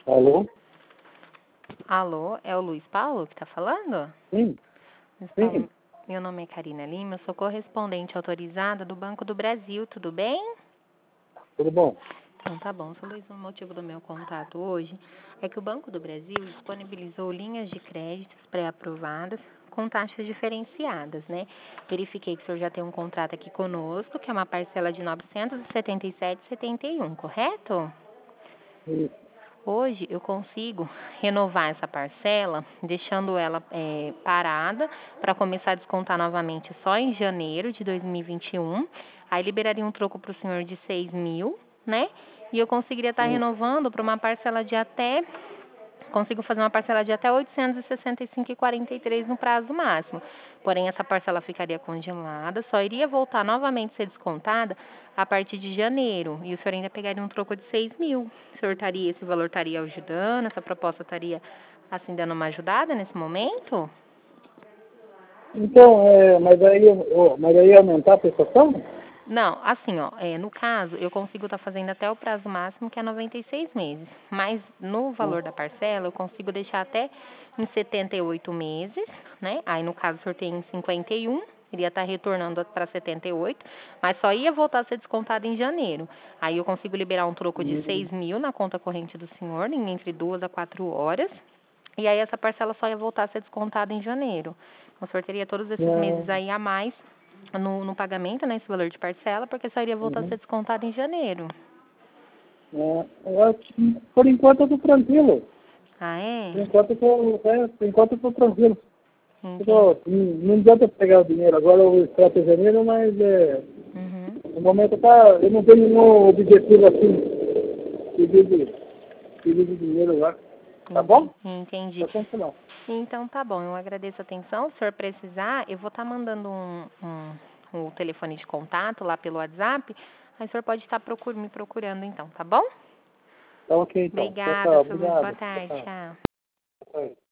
Alô? Alô, é o Luiz Paulo que está falando? Sim, Luiz Paulo, sim, meu nome é Karina Lima, eu sou correspondente autorizada do Banco do Brasil, tudo bem? tudo bom? Então tá bom, só Luiz, o motivo do meu contato hoje é que o Banco do Brasil disponibilizou linhas de créditos pré-aprovadas com taxas diferenciadas, né? Verifiquei que o senhor já tem um contrato aqui conosco, que é uma parcela de R$ 977,71, correto? Isso. Hoje eu consigo renovar essa parcela, deixando ela parada para começar a descontar novamente só em janeiro de 2021. Aí liberaria um troco para o senhor de 6.000, né? E eu conseguiria estar Sim. renovando para uma parcela de até consigo fazer uma parcela de até R$ 865,43 no prazo máximo. Porém, essa parcela ficaria congelada, só iria voltar novamente a ser descontada a partir de janeiro. E o senhor ainda pegaria um troco de 6.000. O senhor estaria, esse valor estaria ajudando? Essa proposta estaria, assim, dando uma ajudada nesse momento? Então, mas aí ia aumentar a prestação? Não, assim, ó, no caso, eu consigo estar fazendo até o prazo máximo, que é 96 meses. Mas no Hum, valor da parcela, eu consigo deixar até em 78 meses, né? Aí, no caso, o senhor tem em 51, iria estar retornando para 78, mas só ia voltar a ser descontado em janeiro. Aí eu consigo liberar um troco de hum, 6.000 na conta corrente do senhor, em entre 2 a 4 horas. E aí essa parcela só ia voltar a ser descontada em janeiro. O senhor teria todos esses meses não, aí a mais no pagamento, né, esse valor de parcela, porque só iria voltar a ser uhum, descontado em janeiro. eu acho que por enquanto eu tô tranquilo. Ah, é? Por enquanto eu tô tranquilo. Entendi. Não adianta pegar o dinheiro, agora eu extrato em janeiro, mas Uhum. no momento eu não tenho nenhum objetivo assim, pedir de dinheiro lá. Tá bom? Entendi. Tá tranquilo. Então tá bom, eu agradeço a atenção. Se o senhor precisar, eu vou estar mandando um telefone de contato lá pelo WhatsApp. Aí o senhor pode estar me procurando então, tá bom? Tá ok então. Tchau, Obrigada, tchau. seu Luiz. Boa Obrigado. Tchau, tarde. tchau. Tchau. Tchau.